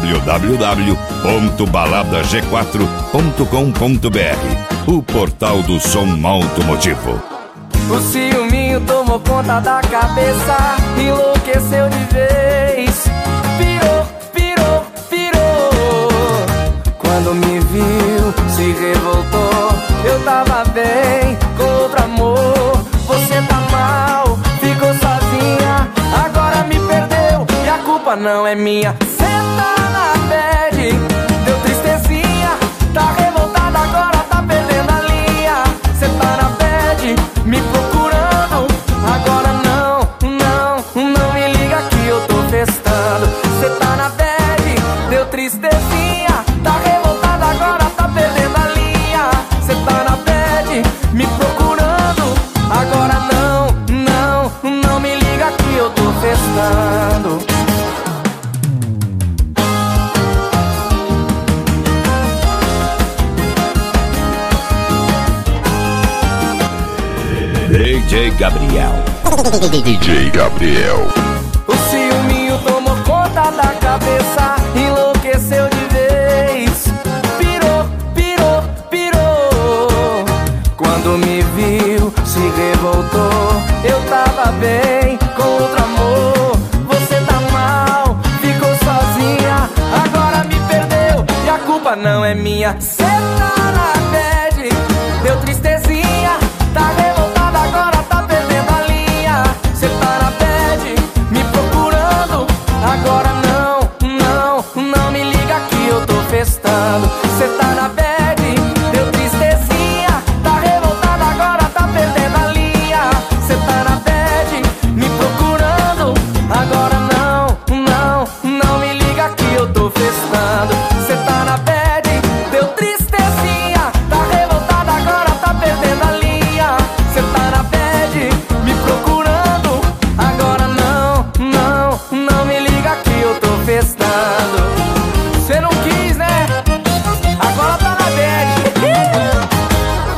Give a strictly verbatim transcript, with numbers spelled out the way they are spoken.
w w w ponto balada g quatro ponto com ponto b r, o portal do som automotivo. O ciúminho tomou conta da cabeça, enlouqueceu de vez. Pirou, pirou, pirou. Quando me viu, se revoltou. Eu tava bem, com outro amor. Você tá mal, ficou sozinha. Agora me perdeu e a culpa não é minha. Cê tá na bad, deu tristezinha. Tá revoltada agora, tá perdendo a linha. Cê tá na bad, me procurando. Agora não, não, não me liga que eu tô festando. Cê tá na bad, deu tristezinha. Tá revoltada agora, tá perdendo a linha. Cê tá na bad, me procurando. Agora não, não, não me liga que eu tô festando. D J Gabriel. D J Gabriel. O ciúminho tomou conta da cabeça,